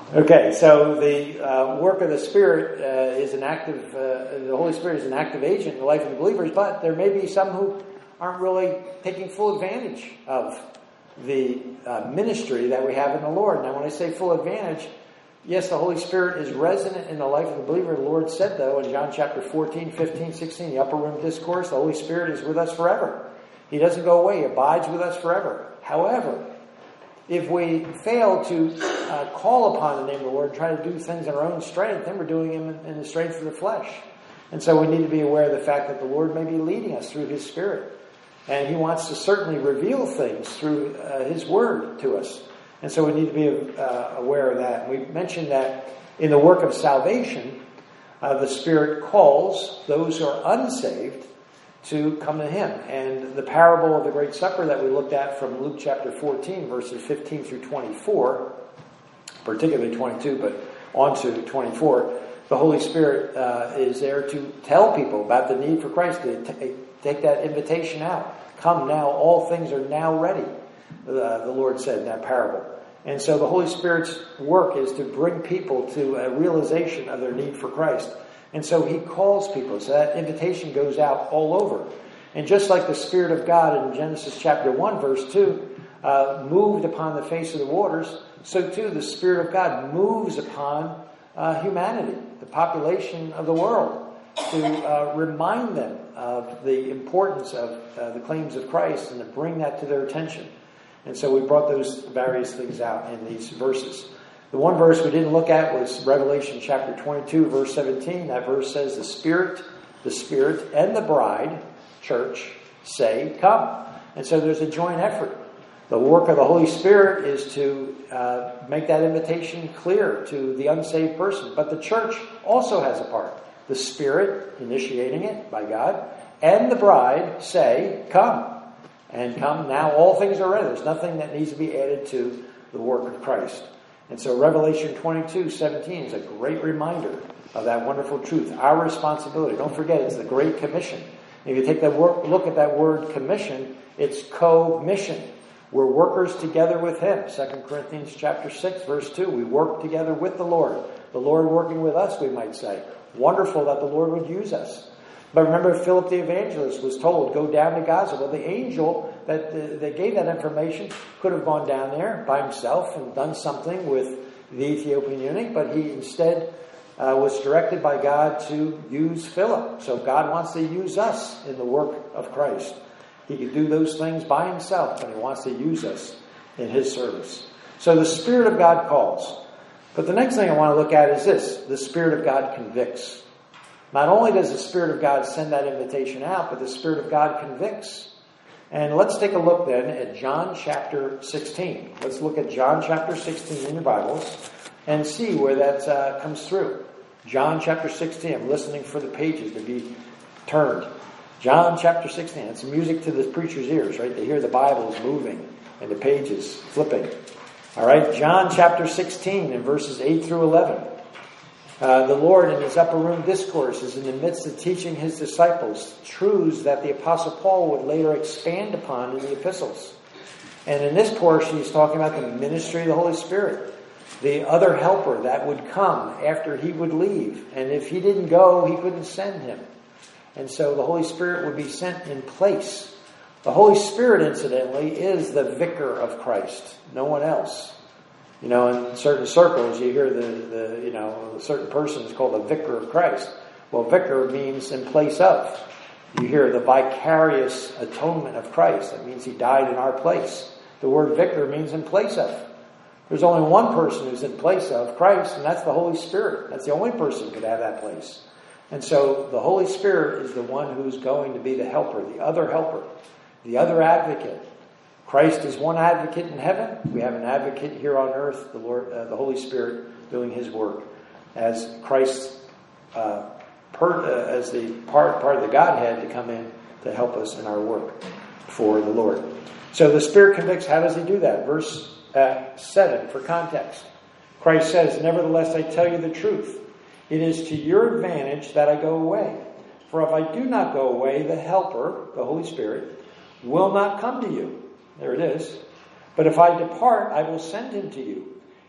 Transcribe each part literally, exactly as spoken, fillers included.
Okay, so the uh, work of the Spirit uh, is an active, uh, the Holy Spirit is an active agent in the life of the believers, but there may be some who aren't really taking full advantage of the uh, ministry that we have in the Lord. Now, when I say full advantage, yes, the Holy Spirit is resident in the life of the believer. The Lord said, though, in John chapter fourteen, fifteen, sixteen, the upper room discourse, the Holy Spirit is with us forever. He doesn't go away. He abides with us forever. However, if we fail to uh, call upon the name of the Lord, try to do things in our own strength, then we're doing them in, in the strength of the flesh. And so we need to be aware of the fact that the Lord may be leading us through His Spirit. And He wants to certainly reveal things through uh, His Word to us. And so we need to be uh, aware of that. We mentioned that in the work of salvation, uh, the Spirit calls those who are unsaved to come to Him. And the parable of the Great Supper that we looked at from Luke chapter fourteen, verses fifteen through twenty-four, particularly twenty-two, but on to twenty-four, the Holy Spirit uh, is there to tell people about the need for Christ, to t- take that invitation out. Come now, all things are now ready, uh, the Lord said in that parable. And so the Holy Spirit's work is to bring people to a realization of their need for Christ. And so He calls people. So that invitation goes out all over. And just like the Spirit of God in Genesis chapter one, verse two, uh, moved upon the face of the waters, so too the Spirit of God moves upon uh, humanity, the population of the world, to uh, remind them of the importance of uh, the claims of Christ and to bring that to their attention. And so we brought those various things out in these verses. The one verse we didn't look at was Revelation chapter twenty-two, verse seventeen. That verse says, the Spirit, the Spirit and the bride, church, say, come. And so there's a joint effort. The work of the Holy Spirit is to uh, make that invitation clear to the unsaved person. But the church also has a part. The Spirit, initiating it by God, and the bride say, come. And come now, all things are ready. There's nothing that needs to be added to the work of Christ. And so Revelation twenty-two, seventeen is a great reminder of that wonderful truth. Our responsibility. Don't forget, it's the Great Commission. If you take that wor- look at that word commission, it's co-mission. We're workers together with Him. Second Corinthians chapter six, verse two. We work together with the Lord. The Lord working with us, we might say. Wonderful that the Lord would use us. But remember, Philip the evangelist was told, go down to Gaza. Well, the angel that, uh, that gave that information could have gone down there by himself and done something with the Ethiopian eunuch, but he instead uh, was directed by God to use Philip. So God wants to use us in the work of Christ. He could do those things by Himself, but He wants to use us in His service. So the Spirit of God calls. But the next thing I want to look at is this. The Spirit of God convicts. Not only does the Spirit of God send that invitation out, but the Spirit of God convicts. And let's take a look then at John chapter sixteen. Let's look at John chapter sixteen in your Bibles and see where that uh, comes through. John chapter sixteen. I'm listening for the pages to be turned. John chapter sixteen. It's music to the preacher's ears, right? They hear the Bibles moving and the pages flipping. All right, John chapter sixteen and verses eight through eleven. Uh, the Lord in His upper room discourse is in the midst of teaching His disciples truths that the Apostle Paul would later expand upon in the epistles. And in this portion, he's talking about the ministry of the Holy Spirit, the other helper that would come after he would leave. And if he didn't go, he couldn't send him. And so the Holy Spirit would be sent in place. The Holy Spirit, incidentally, is the vicar of Christ, no one else. You know, in certain circles, you hear the, the you know, a certain person is called a vicar of Christ. Well, vicar means in place of. You hear the vicarious atonement of Christ. That means He died in our place. The word vicar means in place of. There's only one person who's in place of Christ, and that's the Holy Spirit. That's the only person who could have that place. And so the Holy Spirit is the one who's going to be the helper, the other helper, the other advocate. Christ is one advocate in heaven. We have an advocate here on earth, the Lord, uh, the Holy Spirit, doing His work as Christ, uh, per, uh, as the part part of the Godhead to come in to help us in our work for the Lord. So the Spirit convicts. How does He do that? Verse uh, seven for context. Christ says, "Nevertheless, I tell you the truth. It is to your advantage that I go away. For if I do not go away, the Helper, the Holy Spirit, will not come to you." There it is. "But if I depart, I will send Him to you.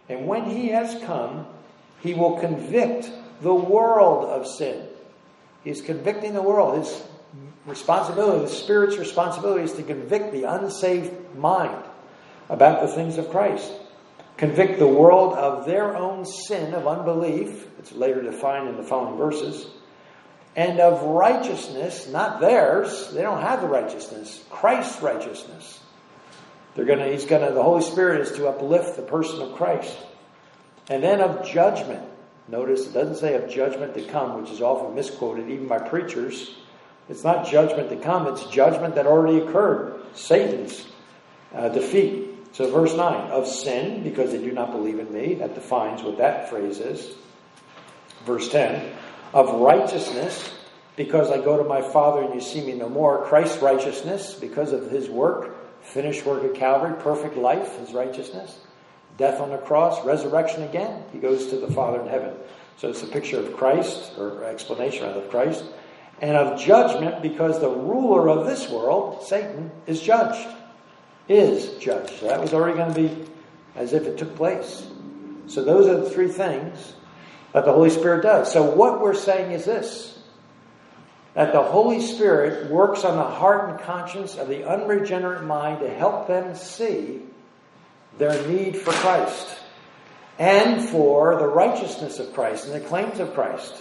And when he has come, he will convict the world of sin. He's convicting the world. His responsibility, the Spirit's responsibility is to convict the unsaved mind about the things of Christ. Convict the world of their own sin of unbelief. It's later defined in the following verses. And of righteousness, not theirs. They don't have the righteousness. Christ's righteousness. They're gonna, he's gonna, the Holy Spirit is to uplift the person of Christ. And then of judgment. Notice it doesn't say of judgment to come, which is often misquoted even by preachers. It's not judgment to come, it's judgment that already occurred. Satan's uh, defeat. So verse nine, of sin, because they do not believe in me. That defines what that phrase is. Verse ten, of righteousness, because I go to my Father and you see me no more. Christ's righteousness, because of his work, finished work at Calvary, perfect life, his righteousness. Death on the cross, resurrection again. He goes to the Father in heaven. So it's a picture of Christ, or explanation of Christ. And of judgment, because the ruler of this world, Satan, is judged. Is judged. So that was already going to be as if it took place. So those are the three things that the Holy Spirit does. So what we're saying is this. That the Holy Spirit works on the heart and conscience of the unregenerate mind to help them see their need for Christ and for the righteousness of Christ and the claims of Christ.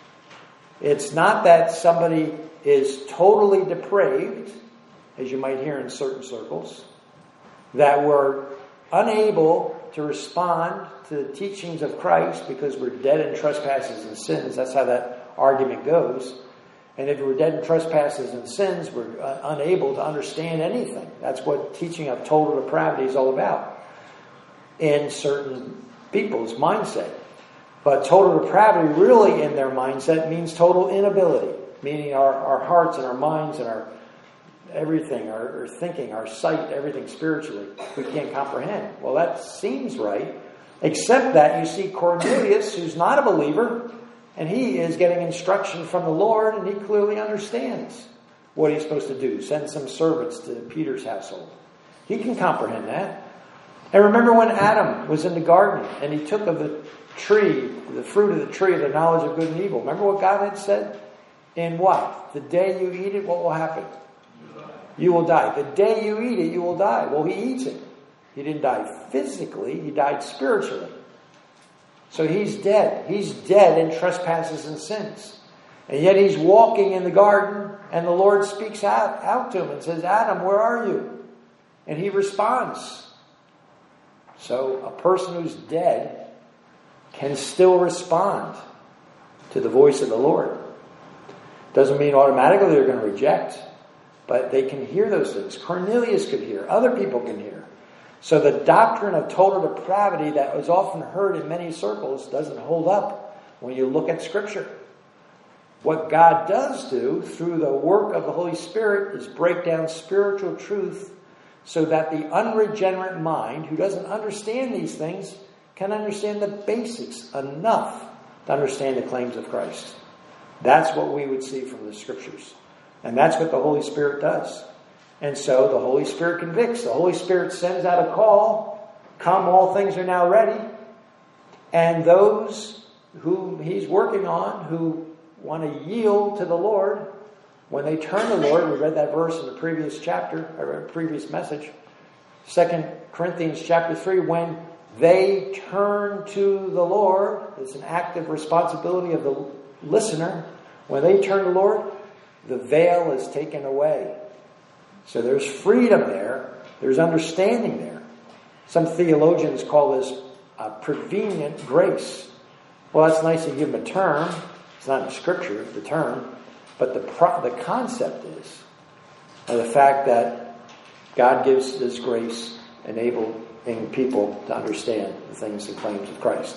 It's not that somebody is totally depraved, as you might hear in certain circles, that we're unable to respond to the teachings of Christ because we're dead in trespasses and sins. That's how that argument goes. And if we're dead in trespasses and sins, we're uh, unable to understand anything. That's what teaching of total depravity is all about in certain people's mindset. But total depravity really in their mindset means total inability, meaning our, our hearts and our minds and our everything, our, our thinking, our sight, everything spiritually, we can't comprehend. Well, that seems right, except that you see Cornelius, who's not a believer, and he is getting instruction from the Lord, and he clearly understands what he's supposed to do. Send some servants to Peter's household. He can comprehend that. And remember when Adam was in the garden, and he took of the tree, the fruit of the tree of the knowledge of good and evil. Remember what God had said? In what? The day you eat it, what will happen? You will die. The day you eat it, you will die. Well, he eats it. He didn't die physically. He died spiritually. So he's dead. He's dead in trespasses and sins. And yet he's walking in the garden, and the Lord speaks out, out to him and says, Adam, where are you? And he responds. So a person who's dead can still respond to the voice of the Lord. Doesn't mean automatically they're going to reject, but they can hear those things. Cornelius could hear. Other people can hear. So the doctrine of total depravity that was often heard in many circles doesn't hold up when you look at Scripture. What God does do through the work of the Holy Spirit is break down spiritual truth so that the unregenerate mind, who doesn't understand these things, can understand the basics enough to understand the claims of Christ. That's what we would see from the Scriptures. And that's what the Holy Spirit does. And so the Holy Spirit convicts. The Holy Spirit sends out a call. Come, all things are now ready. And those whom he's working on, who want to yield to the Lord, when they turn to the Lord, we read that verse in the previous chapter, or previous message, Second Corinthians chapter three, when they turn to the Lord, it's an active responsibility of the listener. When they turn to the Lord, the veil is taken away. So there's freedom there. There's understanding there. Some theologians call this a prevenient grace. Well, that's nice to give them a term. It's not in Scripture, the term. But the pro- the concept is uh, the fact that God gives this grace, enabling people to understand the things and claims of Christ.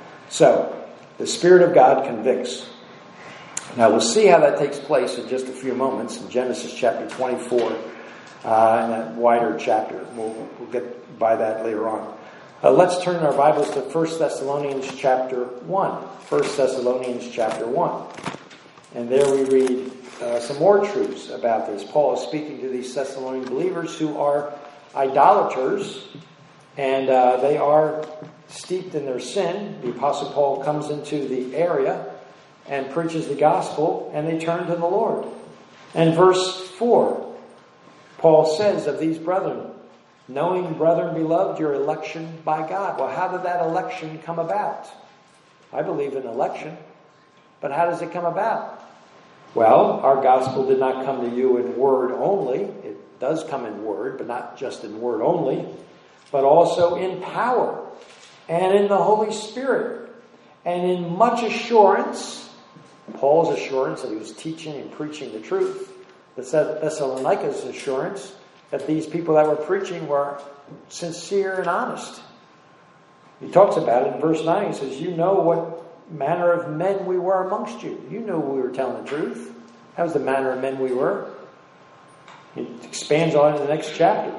So, the Spirit of God convicts. Now, we'll see how that takes place in just a few moments in Genesis chapter twenty-four, uh, in that wider chapter. We'll, we'll get by that later on. Uh, let's turn our Bibles to First Thessalonians chapter one. First Thessalonians chapter one. And there we read uh, some more truths about this. Paul is speaking to these Thessalonian believers who are idolaters, and uh, they are steeped in their sin. The Apostle Paul comes into the area and preaches the gospel, and they turn to the Lord. And verse four, Paul says of these brethren, knowing, brethren beloved, your election by God. Well, how did that election come about? I believe in election, but how does it come about? Well, our gospel did not come to you in word only. It does come in word, but not just in word only, but also in power and in the Holy Spirit and in much assurance. Paul's assurance that he was teaching and preaching the truth. The Thessalonica's assurance that these people that were preaching were sincere and honest. He talks about it in verse nine. He says, you know what manner of men we were amongst you. You knew we were telling the truth. That was the manner of men we were. He expands on it in the next chapter.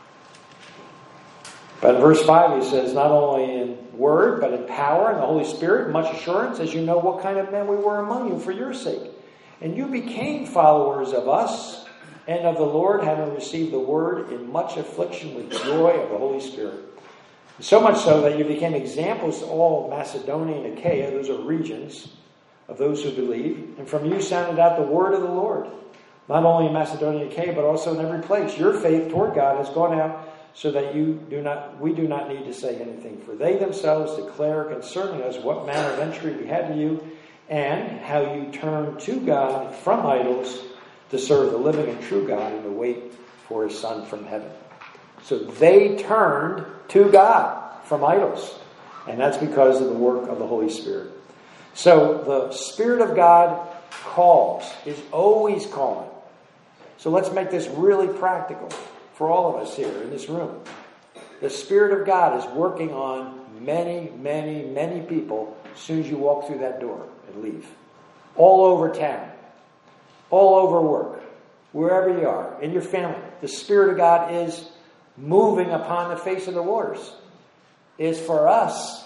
But in verse five he says, not only in word, but in power and the Holy Spirit, much assurance, as you know what kind of men we were among you for your sake. And you became followers of us and of the Lord, having received the word in much affliction with joy of the Holy Spirit. So much so that you became examples to all of Macedonia and Achaia, those are regions of those who believe. And from you sounded out the word of the Lord, not only in Macedonia and Achaia, but also in every place. Your faith toward God has gone out, so that you do not, we do not need to say anything. For they themselves declare concerning us what manner of entry we had to you, and how you turned to God from idols to serve the living and true God and to wait for his Son from heaven. So they turned to God from idols. And that's because of the work of the Holy Spirit. So the Spirit of God calls, is always calling. So let's make this really practical for all of us here in this room. The Spirit of God is working on many, many, many people as soon as you walk through that door and leave. All over town. All over work. Wherever you are. In your family. The Spirit of God is moving upon the face of the waters. Is for us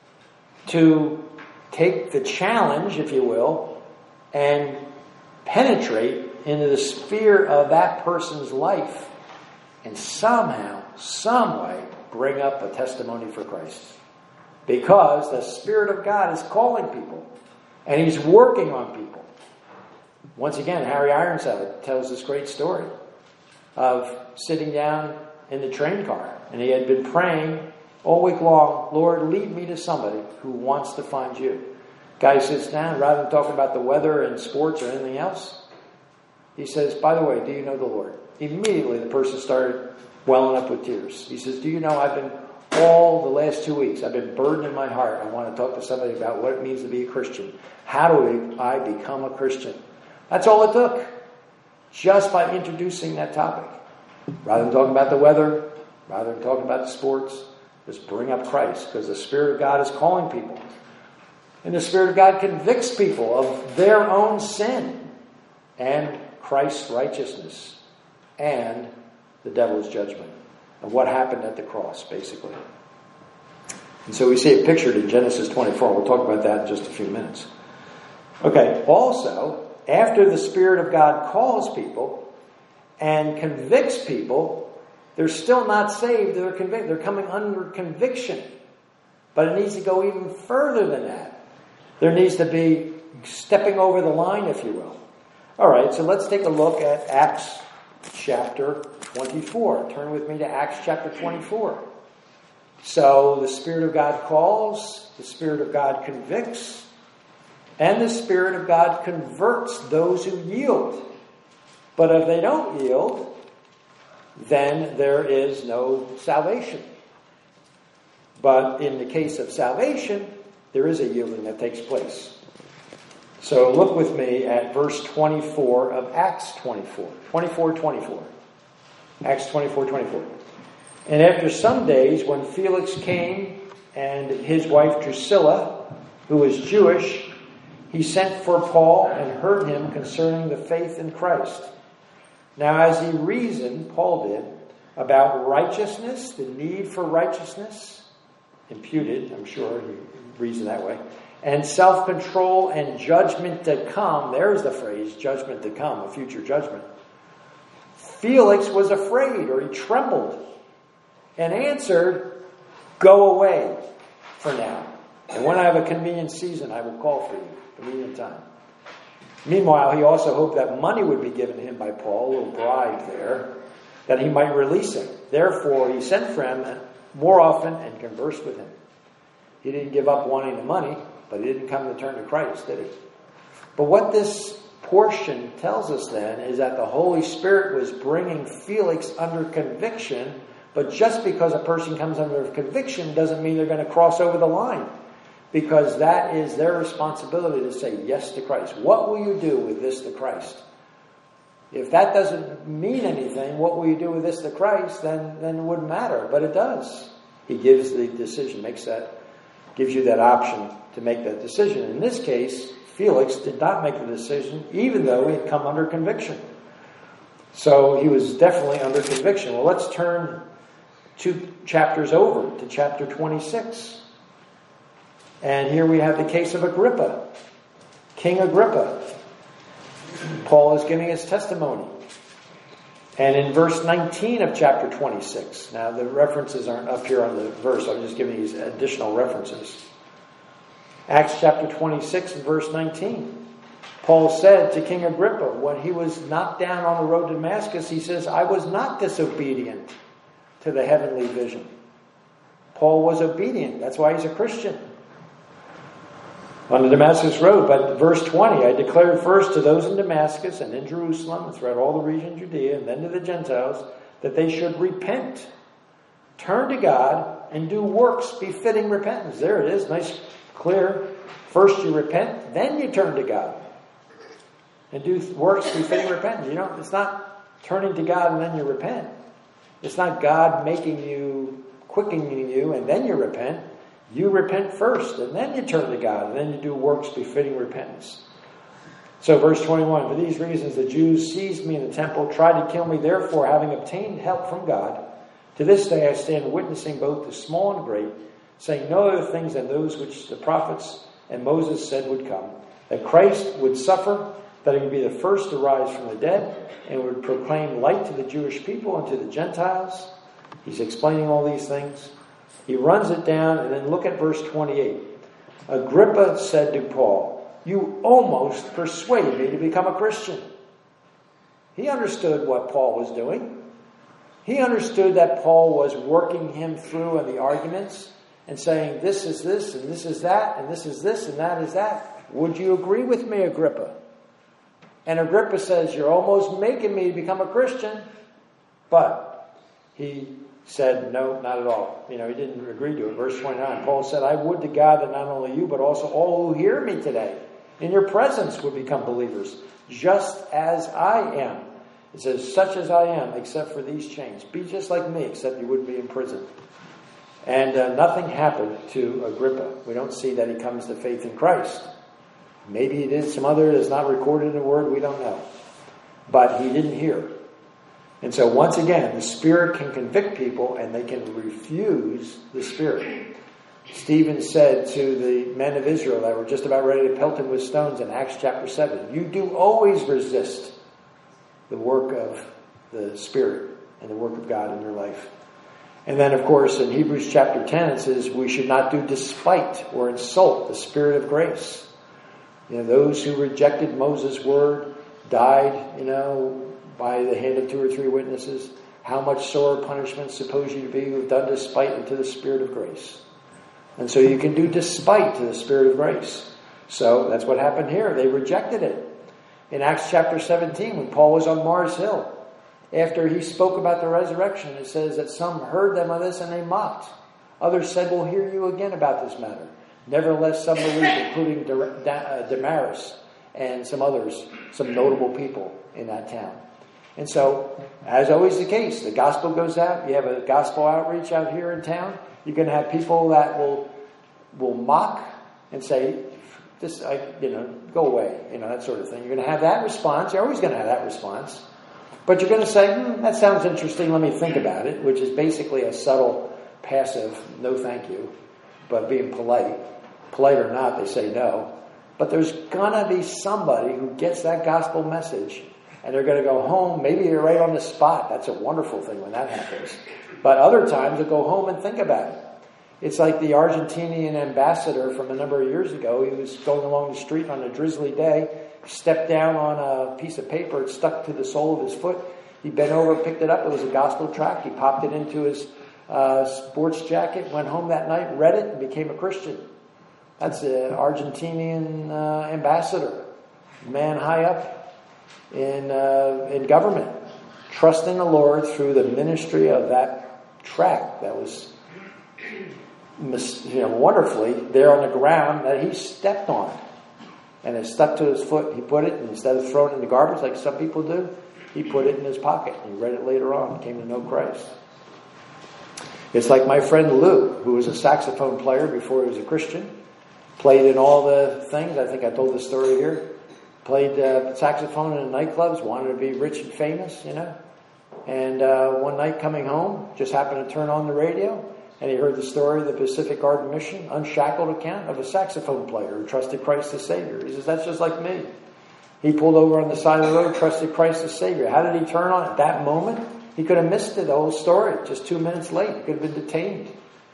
to take the challenge, if you will, and penetrate into the sphere of that person's life and somehow, some way, bring up a testimony for Christ. Because the Spirit of God is calling people. And he's working on people. Once again, Harry Ironside tells this great story of sitting down in the train car. And he had been praying all week long, Lord, lead me to somebody who wants to find you. Guy sits down, rather than talking about the weather and sports or anything else, he says, by the way, do you know the Lord? Immediately the person started welling up with tears. He says, do you know I've been all the last two weeks, I've been burdened in my heart. I want to talk to somebody about what it means to be a Christian. How do I become a Christian? That's all it took. Just by introducing that topic. Rather than talking about the weather, rather than talking about the sports, just bring up Christ. Because the Spirit of God is calling people. And the Spirit of God convicts people of their own sin and Christ's righteousness and the devil's judgment of what happened at the cross, basically. And so we see it pictured in Genesis twenty-four. We'll talk about that in just a few minutes. Okay, also, after the Spirit of God calls people and convicts people, they're still not saved. They're convicted. They're coming under conviction. But it needs to go even further than that. There needs to be stepping over the line, if you will. All right, so let's take a look at Acts chapter twenty-four. Turn with me to Acts chapter twenty-four. So the Spirit of God calls, the Spirit of God convicts, and the Spirit of God converts those who yield. But if they don't yield, then there is no salvation. But in the case of salvation, there is a yielding that takes place. So look with me at verse twenty-four of Acts twenty-four. twenty-four twenty-four. Acts twenty-four twenty-four. And after some days, when Felix came and his wife Drusilla, who was Jewish, he sent for Paul and heard him concerning the faith in Christ. Now as he reasoned, Paul did, about righteousness, the need for righteousness, imputed, I'm sure he reasoned that way, and self-control and judgment to come. There's the phrase, judgment to come, a future judgment. Felix was afraid, or he trembled, and answered, go away. for now. And when I have a convenient season, I will call for you. Convenient time. Meanwhile, he also hoped that money would be given him by Paul, a little bribe there, that he might release him. Therefore, he sent for him more often and conversed with him. He didn't give up wanting the money, but he didn't come to turn to Christ, did he? But what this portion tells us then is that the Holy Spirit was bringing Felix under conviction, but just because a person comes under conviction doesn't mean they're going to cross over the line, because that is their responsibility to say yes to Christ. What will you do with this to Christ? If that doesn't mean anything, what will you do with this to Christ, then, then it wouldn't matter, but it does. He gives the decision, makes that, gives you that option to make that decision. In this case, Felix did not make the decision, even though he had come under conviction. So he was definitely under conviction. Well, let's turn two chapters over to chapter twenty-six. And here we have the case of Agrippa, King Agrippa. Paul is giving his testimony. And in verse nineteen of chapter twenty-six, now the references aren't up here on the verse, I'm just giving these additional references. Acts chapter twenty-six and verse nineteen. Paul said to King Agrippa, when he was knocked down on the road to Damascus, he says, I was not disobedient to the heavenly vision. Paul was obedient. That's why he's a Christian. On the Damascus road, but verse twenty, I declared first to those in Damascus and in Jerusalem and throughout all the region of Judea and then to the Gentiles that they should repent, turn to God, and do works befitting repentance. There it is, nice, clear. First you repent, then you turn to God and do works befitting repentance. You know, it's not turning to God and then you repent. It's not God making you, quickening you, and then you repent. You repent first, and then you turn to God, and then you do works befitting repentance. So verse twenty-one, for these reasons the Jews seized me in the temple, tried to kill me. Therefore, having obtained help from God, to this day I stand witnessing both to small and great, saying no other things than those which the prophets and Moses said would come, that Christ would suffer, that he would be the first to rise from the dead, and would proclaim light to the Jewish people and to the Gentiles. He's explaining all these things. He runs it down, and then look at verse twenty-eight. Agrippa said to Paul, you almost persuade me to become a Christian. He understood what Paul was doing. He understood that Paul was working him through in the arguments and saying, this is this, and this is that, and this is this, and that is that. Would you agree with me, Agrippa? And Agrippa says, you're almost making me become a Christian. But he said, no, not at all. You know, he didn't agree to it. Verse twenty-nine, Paul said, I would to God that not only you, but also all who hear me today in your presence would become believers, just as I am. It says, such as I am, except for these chains. Be just like me, except you wouldn't be in prison. And uh, nothing happened to Agrippa. We don't see that he comes to faith in Christ. Maybe he did some other that's not recorded in the Word, we don't know. But he didn't hear. And so once again, the Spirit can convict people and they can refuse the Spirit. Stephen said to the men of Israel that were just about ready to pelt him with stones in Acts chapter seven, you do always resist the work of the Spirit and the work of God in your life. And then, of course, in Hebrews chapter ten, it says we should not do despite or insult the Spirit of grace. You know, those who rejected Moses' word died, you know, by the hand of two or three witnesses. How much sore punishment suppose you to be who have done despite unto the Spirit of grace? And so you can do despite to the Spirit of grace. So that's what happened here. They rejected it. In Acts chapter seventeen, when Paul was on Mars Hill, after he spoke about the resurrection, it says that some heard them of this and they mocked. Others said, we'll hear you again about this matter. Nevertheless, some believed, including Damaris and some others, some notable people in that town. And so, as always the case, the gospel goes out. You have a gospel outreach out here in town. You're going to have people that will will mock and say, "This, I, you know, go away," you know, that sort of thing. You're going to have that response. You're always going to have that response. But you're going to say, hmm, that sounds interesting. Let me think about it, which is basically a subtle, passive, no thank you, but being polite. Polite or not, they say no. But there's going to be somebody who gets that gospel message, and they're going to go home. Maybe you're right on the spot. That's a wonderful thing when that happens. But other times, they'll go home and think about it. It's like the Argentinian ambassador from a number of years ago. He was going along the street on a drizzly day, stepped down on a piece of paper, it stuck to the sole of his foot. He bent over, picked it up. It was a gospel tract. He popped it into his uh, sports jacket, went home that night, read it, and became a Christian. That's an Argentinian uh, ambassador, man high up in uh, in government, trusting the Lord through the ministry of that tract that was, you know, wonderfully there on the ground that he stepped on. And it stuck to his foot. He put it, and instead of throwing it in the garbage like some people do, he put it in his pocket. He read it later on and came to know Christ. It's like my friend Lou, who was a saxophone player before he was a Christian. Played in all the things. I think I told this story here. Played uh, saxophone in the nightclubs. Wanted to be rich and famous, you know. And uh, one night coming home, just happened to turn on the radio. And he heard the story of the Pacific Garden Mission, unshackled account of a saxophone player who trusted Christ as Savior. He says, that's just like me. He pulled over on the side of the road, trusted Christ as Savior. How did he turn on at that moment? He could have missed it, the whole story, just two minutes late. He could have been detained,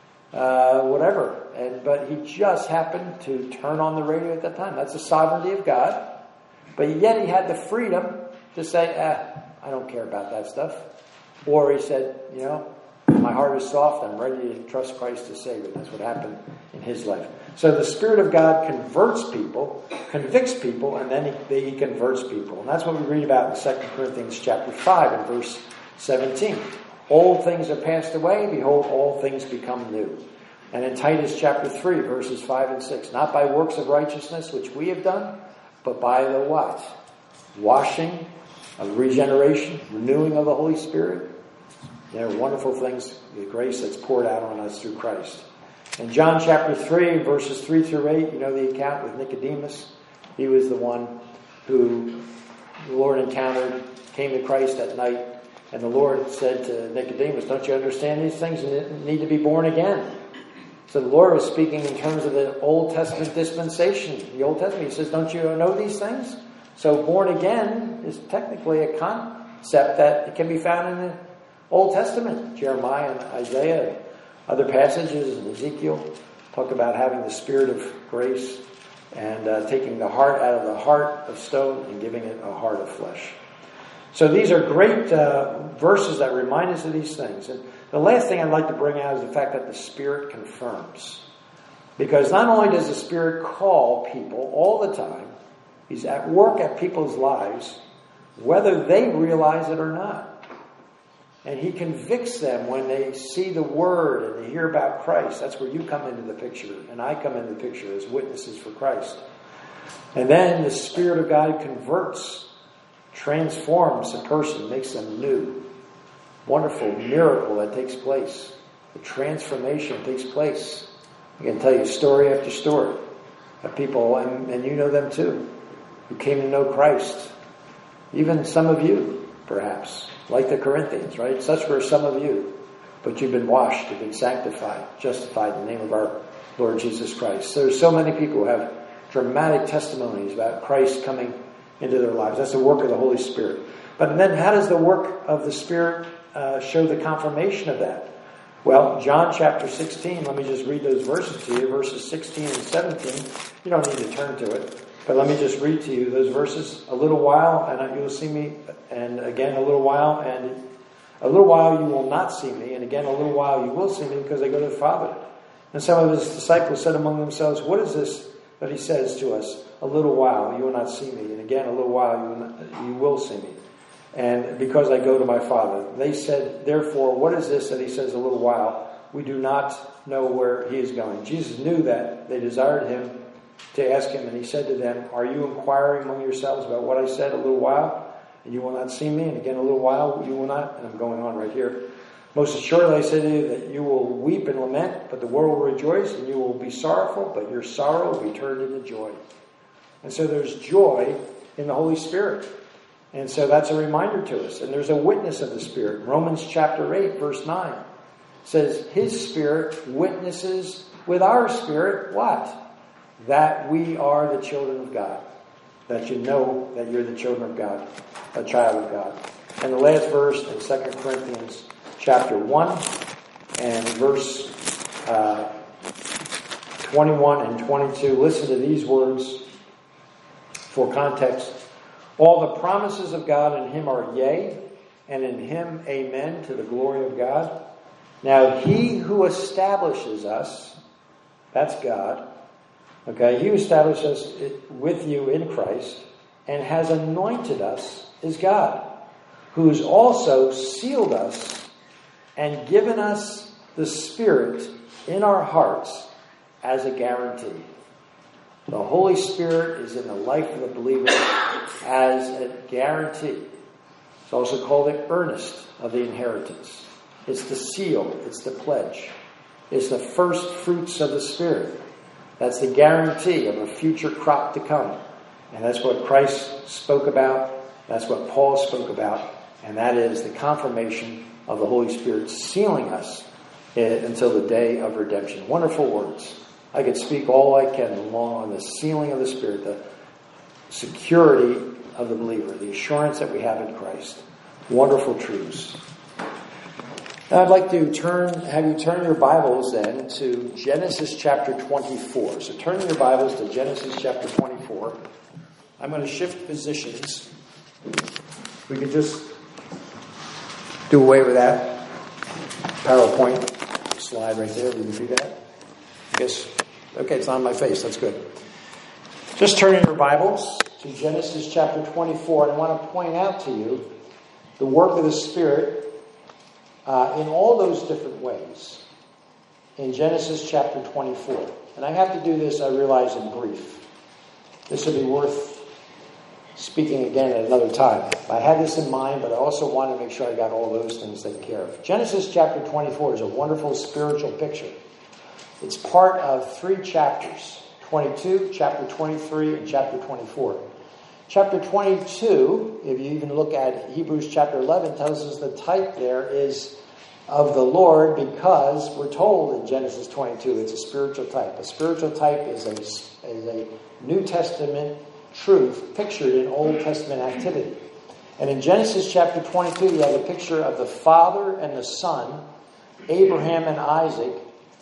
uh, whatever. And But he just happened to turn on the radio at that time. That's the sovereignty of God. But yet he had the freedom to say, ah, I don't care about that stuff. Or he said, you know, my heart is soft. I'm ready to trust Christ as Savior. That's what happened in his life. So the Spirit of God converts people, convicts people, and then he, he converts people. And that's what we read about in Second Corinthians chapter five and verse seventeen. Old things are passed away. Behold, all things become new. And in Titus chapter three, verses five and six. Not by works of righteousness which we have done, but by the what? Washing of regeneration, renewing of the Holy Spirit. There are wonderful things, the grace that's poured out on us through Christ. In John chapter three, verses three through eight, you know the account with Nicodemus. He was the one who the Lord encountered, came to Christ at night, and the Lord said to Nicodemus, don't you understand these things? You need to be born again. So the Lord was speaking in terms of the Old Testament dispensation. The Old Testament, he says, don't you know these things? So born again is technically a concept that it can be found in the Old Testament. Jeremiah and Isaiah and other passages in Ezekiel talk about having the Spirit of grace and uh, taking the heart out of the heart of stone and giving it a heart of flesh. So these are great uh, verses that remind us of these things. And the last thing I'd like to bring out is the fact that the Spirit confirms. Because not only does the Spirit call people all the time, He's at work at people's lives, whether they realize it or not. And He convicts them when they see the Word and they hear about Christ. That's where you come into the picture, and I come into the picture as witnesses for Christ. And then the Spirit of God converts, transforms a person, makes them new. Wonderful miracle that takes place. The transformation takes place. I can tell you story after story of people, and, and you know them too, who came to know Christ. Even some of you, perhaps, like the Corinthians, right? Such were some of you. But you've been washed, you've been sanctified, justified in the name of our Lord Jesus Christ. There's so many people who have dramatic testimonies about Christ coming into their lives. That's the work of the Holy Spirit. But then how does the work of the Spirit uh, show the confirmation of that? Well, John chapter sixteen, let me just read those verses to you, verses sixteen and seventeen. You don't need to turn to it. But let me just read to you those verses. A little while, and you will see me, and again a little while, and a little while you will not see me, and again a little while you will see me, because I go to the Father. And some of his disciples said among themselves, what is this that he says to us? A little while you will not see me, and again a little while you will, not, you will see me. And because I go to my Father. They said, therefore, what is this that he says a little while? We do not know where he is going. Jesus knew that. They desired him to ask him, and he said to them, are you inquiring among yourselves about what I said a little while? And you will not see me, and again a little while you will not. And I'm going on right here. Most assuredly I say to you that you will weep and lament, but the world will rejoice, and you will be sorrowful, but your sorrow will be turned into joy. And so there's joy in the Holy Spirit. And so that's a reminder to us. And there's a witness of the Spirit. Romans chapter eight, verse nine says, his Spirit witnesses with our spirit, what? That we are the children of God. That you know that you're the children of God, a child of God. And the last verse in Second Corinthians chapter one and verse uh, twenty-one and twenty-two. Listen to these words for context. All the promises of God in him are yea, and in him amen, to the glory of God. Now he who establishes us, that's God, okay, he who established us with you in Christ and has anointed us is God, who has also sealed us and given us the Spirit in our hearts as a guarantee. The Holy Spirit is in the life of the believer as a guarantee. It's also called the earnest of the inheritance. It's the seal. It's the pledge. It's the first fruits of the Spirit. That's the guarantee of a future crop to come. And that's what Christ spoke about. That's what Paul spoke about. And that is the confirmation of the Holy Spirit sealing us until the day of redemption. Wonderful words. I could speak all I can long on the sealing of the Spirit, the security of the believer, the assurance that we have in Christ. Wonderful truths. Now I'd like to turn, have you turn your Bibles then to Genesis chapter twenty-four. So turn your Bibles to Genesis chapter twenty-four. I'm going to shift positions. We can just do away with that PowerPoint slide right there. We can do that. I guess, okay, it's on my face. That's good. Just turn in your Bibles to Genesis chapter twenty-four. And I want to point out to you the work of the Spirit uh, in all those different ways in Genesis chapter twenty-four. And I have to do this, I realize, in brief. This would be worth speaking again at another time. I had this in mind, but I also wanted to make sure I got all those things taken care of. Genesis chapter twenty-four is a wonderful spiritual picture. It's part of three chapters, twenty-two, chapter twenty-three, and chapter twenty-four. Chapter twenty-two, if you even look at Hebrews chapter eleven, tells us the type there is of the Lord, because we're told in Genesis twenty-two it's a spiritual type. A spiritual type is a, is a New Testament truth pictured in Old Testament activity. And in Genesis chapter twenty-two, you have a picture of the Father and the Son, Abraham and Isaac,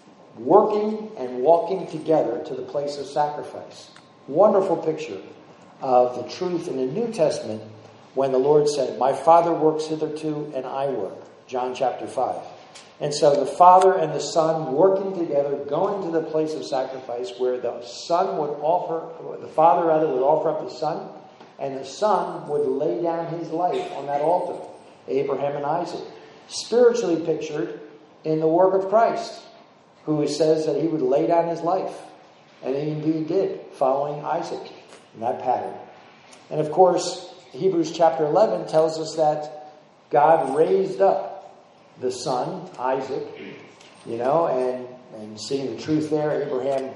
working and walking together to the place of sacrifice. Wonderful picture of the truth in the New Testament when the Lord said, "My Father works hitherto and I work." John chapter five. And so the Father and the Son working together, going to the place of sacrifice where the Son would offer, the Father rather would offer up the Son, and the Son would lay down his life on that altar. Abraham and Isaac. Spiritually pictured in the work of Christ, who says that he would lay down his life. And he indeed did, following Isaac in that pattern. And of course, Hebrews chapter eleven tells us that God raised up the son, Isaac, you know, and, and seeing the truth there, Abraham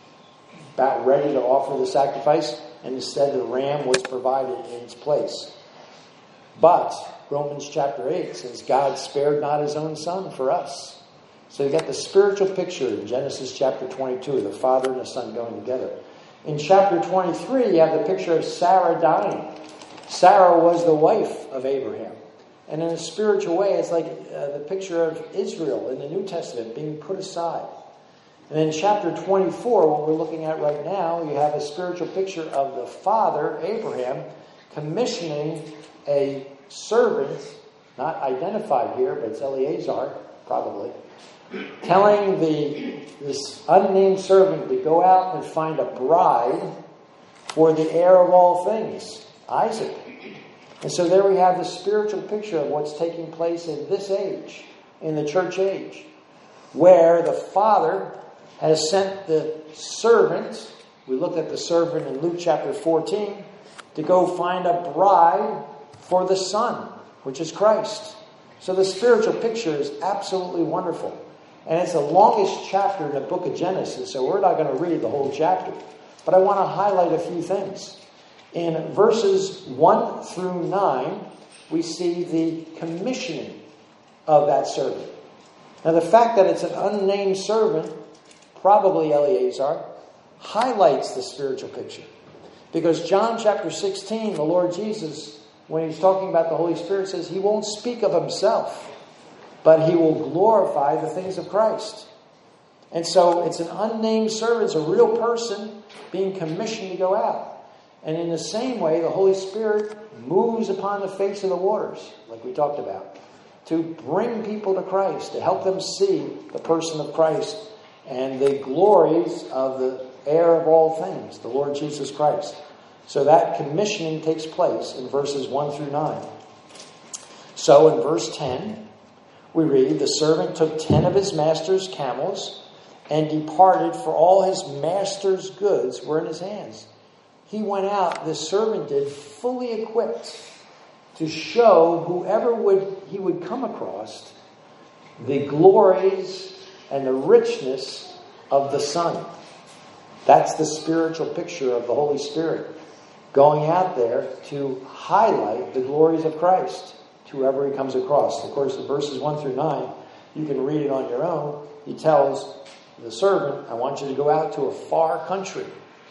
about ready to offer the sacrifice, and instead the ram was provided in its place. But Romans chapter eight says God spared not his own son for us. So you got the spiritual picture in Genesis chapter twenty-two, the Father and the Son going together. In chapter twenty-three, you have the picture of Sarah dying. Sarah was the wife of Abraham. And in a spiritual way, it's like uh, the picture of Israel in the New Testament being put aside. And in chapter twenty-four, what we're looking at right now, you have a spiritual picture of the father, Abraham, commissioning a servant, not identified here, but it's Eleazar, probably, telling the this unnamed servant to go out and find a bride for the heir of all things, Isaac. And so there we have the spiritual picture of what's taking place in this age, in the church age, where the Father has sent the servant, we looked at the servant in Luke chapter fourteen, to go find a bride for the Son, which is Christ. So the spiritual picture is absolutely wonderful. And it's the longest chapter in the book of Genesis, so we're not going to read the whole chapter. But I want to highlight a few things. In verses one through nine, we see the commissioning of that servant. Now the fact that it's an unnamed servant, probably Eleazar, highlights the spiritual picture. Because John chapter sixteen, the Lord Jesus, when he's talking about the Holy Spirit, says he won't speak of himself, but he will glorify the things of Christ. And so it's an unnamed servant, it's a real person being commissioned to go out. And in the same way, the Holy Spirit moves upon the face of the waters, like we talked about, to bring people to Christ, to help them see the person of Christ and the glories of the heir of all things, the Lord Jesus Christ. So that commissioning takes place in verses one through nine. So in verse ten, we read, the servant took ten of his master's camels and departed, for all his master's goods were in his hands. He went out, this servant did, fully equipped to show whoever would he would come across the glories and the richness of the Son. That's the spiritual picture of the Holy Spirit going out there to highlight the glories of Christ to whoever he comes across. Of course, in verses one through nine, you can read it on your own. He tells the servant, I want you to go out to a far country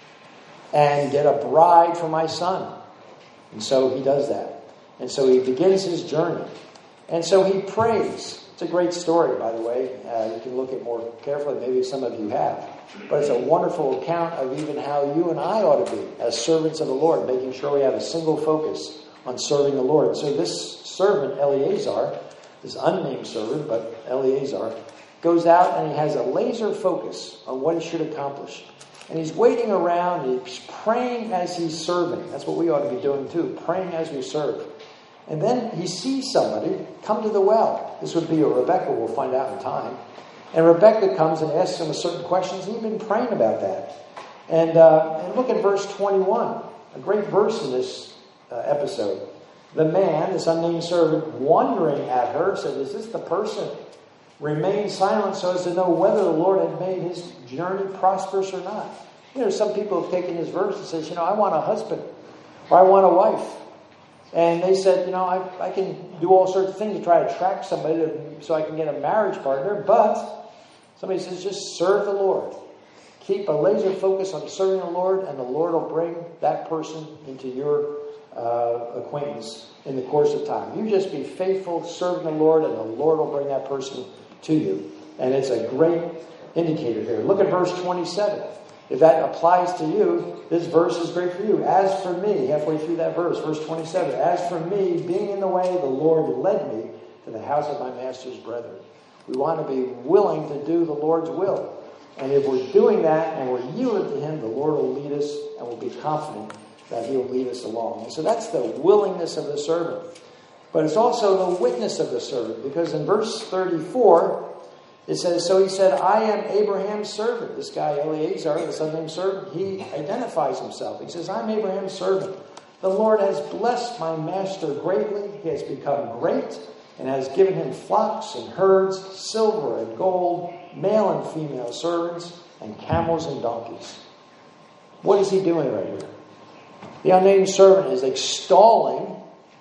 and get a bride for my son. And so he does that. And so he begins his journey. And so he prays. It's a great story, by the way. Uh, you can look at more carefully. Maybe some of you have. But it's a wonderful account of even how you and I ought to be as servants of the Lord, making sure we have a single focus on serving the Lord. So this servant, Eleazar, this unnamed servant, but Eleazar, goes out and he has a laser focus on what he should accomplish. And he's waiting around, and he's praying as he's serving. That's what we ought to be doing too, praying as we serve. And then he sees somebody come to the well. This would be a Rebecca, we'll find out in time. And Rebecca comes and asks him a certain questions, and he's been praying about that. And, uh, and look at verse twenty-one, a great verse in this uh, episode. The man, this unnamed servant, wondering at her, said, is this the person? Remained silent so as to know whether the Lord had made his journey prosperous or not. You know, some people have taken this verse and says, you know, I want a husband or I want a wife. And they said, you know, I, I can do all sorts of things to try to attract somebody to, so I can get a marriage partner. But somebody says, just serve the Lord. Keep a laser focus on serving the Lord, and the Lord will bring that person into your uh, acquaintance in the course of time. You just be faithful, serving the Lord, and the Lord will bring that person to you. And it's a great indicator here. Look at verse twenty-seven. If that applies to you, this verse is great for you. As for me, halfway through that verse, verse twenty-seven, as for me, being in the way, the Lord led me to the house of my master's brethren. We want to be willing to do the Lord's will. And if we're doing that and we're yielded to him, the Lord will lead us, and we'll be confident that he'll lead us along. And so that's the willingness of the servant. But it's also the witness of the servant, because in verse thirty-four, it says, so he said, I am Abraham's servant. This guy, Eleazar, this unnamed servant, he identifies himself. He says, I'm Abraham's servant. The Lord has blessed my master greatly. He has become great and has given him flocks and herds, silver and gold, male and female servants, and camels and donkeys. What is he doing right here? The unnamed servant is extolling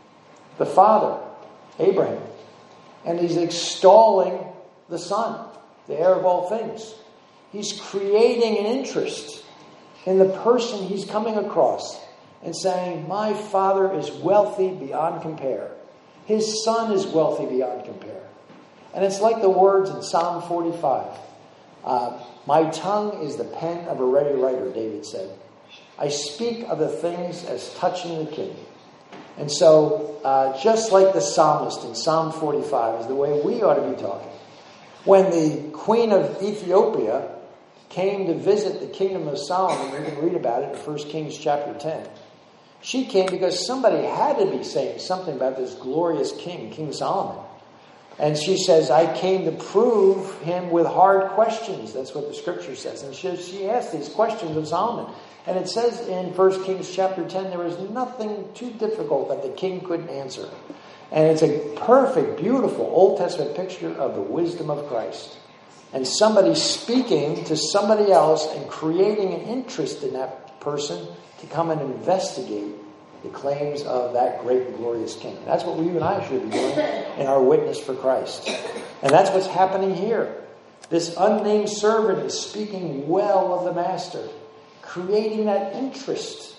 the father, Abraham, and he's extolling the Son, the heir of all things. He's creating an interest in the person he's coming across and saying, my father is wealthy beyond compare. His son is wealthy beyond compare. And it's like the words in Psalm forty-five. Uh, my tongue is the pen of a ready writer, David said. I speak of the things as touching the king. And so, uh, just like the psalmist in Psalm forty-five is the way we ought to be talking. When the queen of Ethiopia came to visit the kingdom of Solomon, you can read about it in First Kings chapter ten. She came because somebody had to be saying something about this glorious king, King Solomon. And she says, I came to prove him with hard questions. That's what the scripture says. And she, she asked these questions of Solomon. And it says in First Kings chapter ten, there was nothing too difficult that the king couldn't answer. And it's a perfect, beautiful Old Testament picture of the wisdom of Christ. And somebody speaking to somebody else and creating an interest in that person to come and investigate the claims of that great and glorious king. That's what you and I should be doing in our witness for Christ. And that's what's happening here. This unnamed servant is speaking well of the master, creating that interest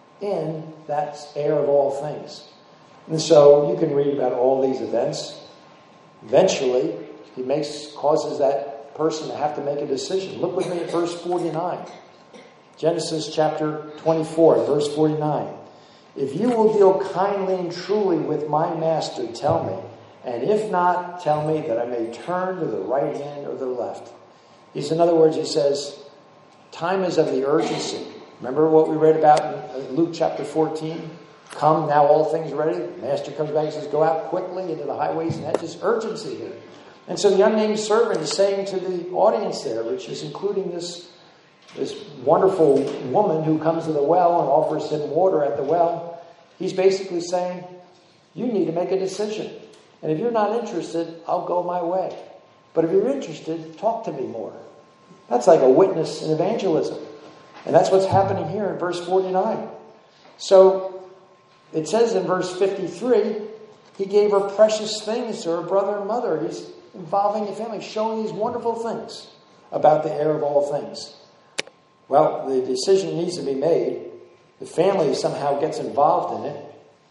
in that heir of all things. And so you can read about all these events. Eventually, he makes causes that person to have to make a decision. Look with me at verse forty-nine. Genesis chapter twenty-four, verse forty-nine. If you will deal kindly and truly with my master, tell me. And if not, tell me that I may turn to the right hand or the left. He's, in other words, he says, time is of the urgency. Remember what we read about in Luke chapter fourteen? Come, now all things ready. The master comes back and says, go out quickly into the highways and hedges. Urgency here. And so the unnamed servant is saying to the audience there, which is including this, this wonderful woman who comes to the well and offers him water at the well, he's basically saying, you need to make a decision. And if you're not interested, I'll go my way. But if you're interested, talk to me more. That's like a witness in evangelism. And that's what's happening here in verse forty-nine. So it says in verse fifty-three, he gave her precious things to her brother and mother. He's involving the family, showing these wonderful things about the heir of all things. Well, the decision needs to be made. The family somehow gets involved in it.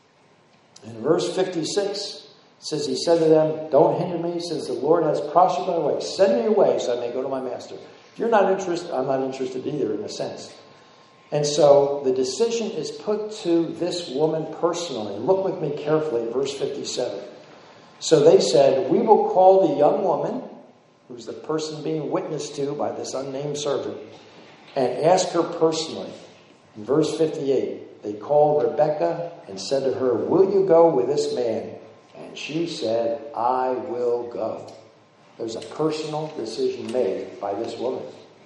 In verse fifty-six, it says, he said to them, don't hinder me, since the Lord has prospered my way. Send me away so I may go to my master. If you're not interested, I'm not interested either, in a sense. And so the decision is put to this woman personally. Look with me carefully at verse fifty-seven. So they said, we will call the young woman, who's the person being witnessed to by this unnamed servant, and ask her personally. In verse fifty-eight, they called Rebekah and said to her, will you go with this man? And she said, I will go. There's a personal decision made by this woman.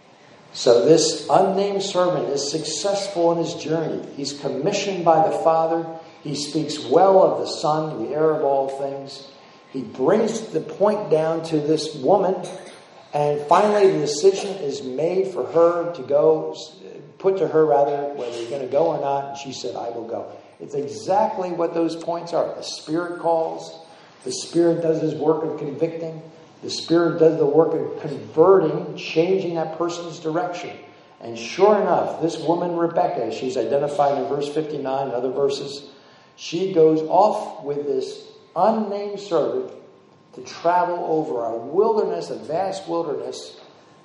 So this unnamed servant is successful in his journey. He's commissioned by the Father. He speaks well of the Son, the heir of all things. He brings the point down to this woman. And finally the decision is made for her to go, put to her rather, whether you're going to go or not. And she said, I will go. It's exactly what those points are. The Spirit calls. The Spirit does his work of convicting. The Spirit does the work of converting, changing that person's direction. And sure enough, this woman, Rebekah, she's identified in verse fifty-nine and other verses, she goes off with this unnamed servant to travel over a wilderness, a vast wilderness,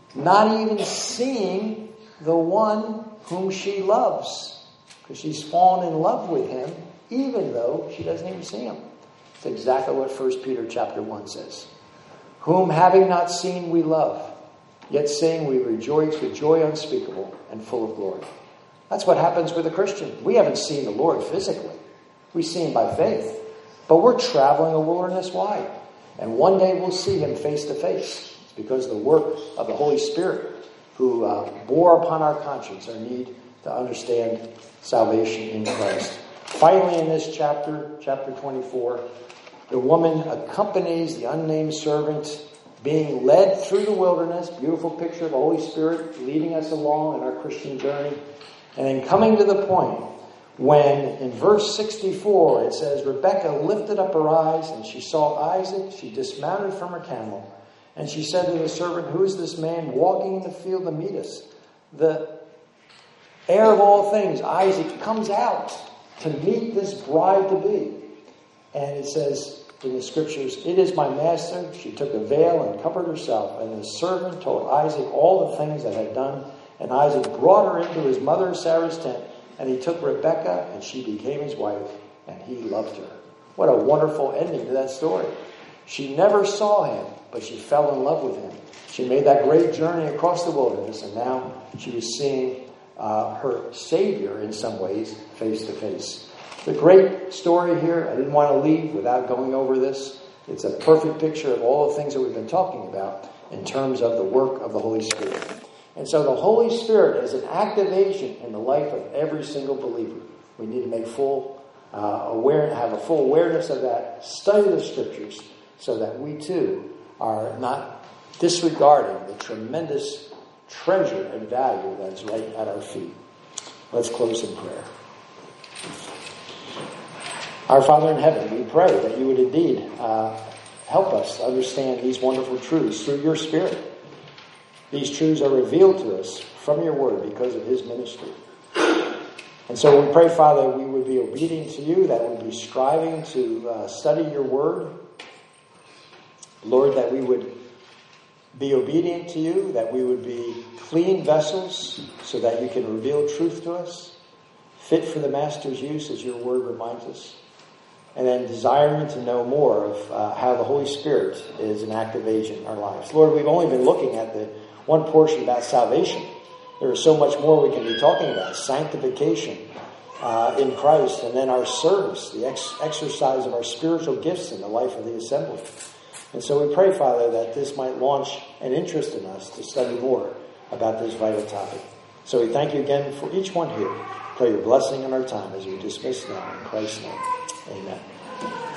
not even seeing the one whom she loves. Because she's fallen in love with him, even though she doesn't even see him. It's exactly what First Peter chapter one says. Whom having not seen we love, yet seeing we rejoice with joy unspeakable and full of glory. That's what happens with a Christian. We haven't seen the Lord physically. We see him by faith. But we're traveling a wilderness wide. And one day we'll see him face to face. It's because of the work of the Holy Spirit who uh, bore upon our conscience our need to understand salvation in Christ. Finally, in this chapter, chapter twenty-four, the woman accompanies the unnamed servant being led through the wilderness. Beautiful picture of the Holy Spirit leading us along in our Christian journey. And then coming to the point when in verse sixty-four it says, Rebekah lifted up her eyes and she saw Isaac. She dismounted from her camel. And she said to the servant, who is this man walking in the field to meet us? The heir of all things, Isaac, comes out to meet this bride-to-be. And it says in the scriptures, it is my master. She took a veil and covered herself. And the servant told Isaac all the things that had done. And Isaac brought her into his mother Sarah's tent. And he took Rebekah, and she became his wife. And he loved her. What a wonderful ending to that story. She never saw him, but she fell in love with him. She made that great journey across the wilderness. And now she was seeing Uh, her Savior in some ways, face to face. It's a great story here. I didn't want to leave without going over this. It's a perfect picture of all the things that we've been talking about in terms of the work of the Holy Spirit. And so the Holy Spirit is an active agent in the life of every single believer. We need to make full uh, aware, have a full awareness of that. Study the Scriptures so that we too are not disregarding the tremendous treasure and value that's right at our feet. Let's close in prayer. Our Father in heaven, we pray that you would indeed uh, help us understand these wonderful truths through your Spirit. These truths are revealed to us from your word because of his ministry. And so we pray, Father, we would be obedient to you, that we would be striving to uh, study your word. Lord, that we would be obedient to you, that we would be clean vessels so that you can reveal truth to us, fit for the Master's use as your word reminds us, and then desiring to know more of uh, how the Holy Spirit is an active agent in our lives. Lord, we've only been looking at the one portion about salvation. There is so much more we can be talking about. Sanctification uh, in Christ, and then our service, the ex- exercise of our spiritual gifts in the life of the assembly. And so we pray, Father, that this might launch an interest in us to study more about this vital topic. So we thank you again for each one here. Pray your blessing in our time as we dismiss now. In Christ's name, amen.